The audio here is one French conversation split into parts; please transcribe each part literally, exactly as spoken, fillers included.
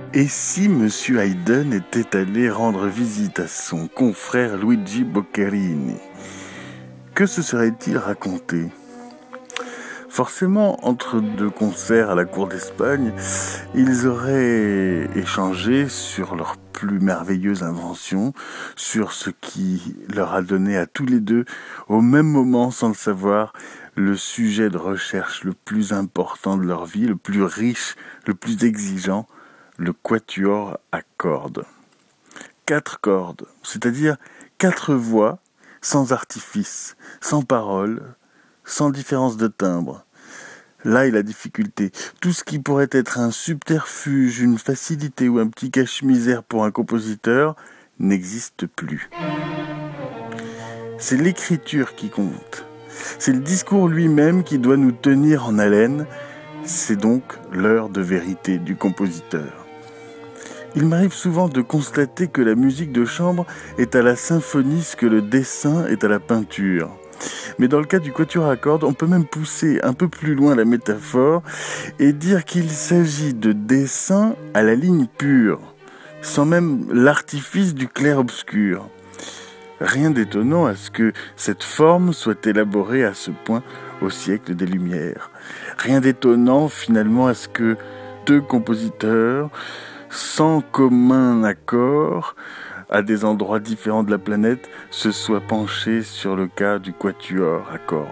Et si Monsieur Haydn était allé rendre visite à son confrère Luigi Boccherini, que se serait-il raconté ? Forcément, entre deux concerts à la cour d'Espagne, ils auraient échangé sur leurs plus merveilleuses inventions, sur ce qui leur a donné à tous les deux, au même moment, sans le savoir, le sujet de recherche le plus important de leur vie, le plus riche, le plus exigeant, le quatuor à cordes. Quatre cordes, c'est-à-dire quatre voix, sans artifice, sans parole, sans différence de timbre. Là est la difficulté. Tout ce qui pourrait être un subterfuge, une facilité ou un petit cache-misère pour un compositeur n'existe plus. C'est l'écriture qui compte. C'est le discours lui-même qui doit nous tenir en haleine. C'est donc l'heure de vérité du compositeur. Il m'arrive souvent de constater que la musique de chambre est à la symphonie ce que le dessin est à la peinture. Mais dans le cas du quatuor à cordes, on peut même pousser un peu plus loin la métaphore et dire qu'il s'agit de dessin à la ligne pure, sans même l'artifice du clair-obscur. Rien d'étonnant à ce que cette forme soit élaborée à ce point au siècle des Lumières. Rien d'étonnant finalement à ce que deux compositeurs, sans commun accord, à des endroits différents de la planète, se soient penchés sur le cas du quatuor à cordes.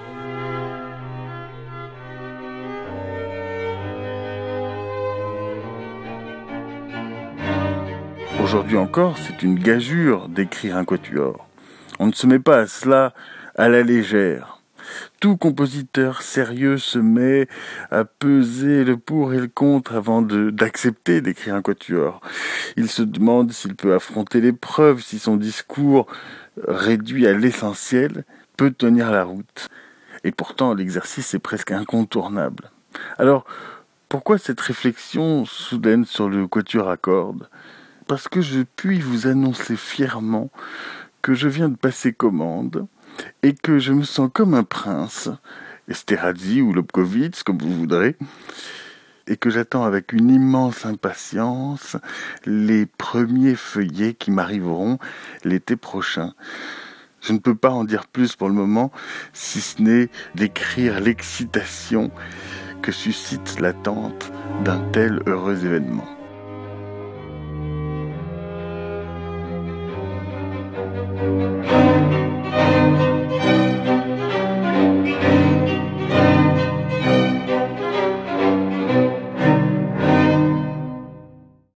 Aujourd'hui encore, c'est une gageure d'écrire un quatuor. On ne se met pas à cela à la légère. Tout compositeur sérieux se met à peser le pour et le contre avant de, d'accepter d'écrire un quatuor. Il se demande s'il peut affronter l'épreuve, si son discours, réduit à l'essentiel, peut tenir la route. Et pourtant, l'exercice est presque incontournable. Alors, pourquoi cette réflexion soudaine sur le quatuor à cordes ? Parce que je puis vous annoncer fièrement que je viens de passer commande et que je me sens comme un prince, Esterházy ou Lobkowitz, comme vous voudrez, et que j'attends avec une immense impatience les premiers feuillets qui m'arriveront l'été prochain. Je ne peux pas en dire plus pour le moment, si ce n'est d'écrire l'excitation que suscite l'attente d'un tel heureux événement.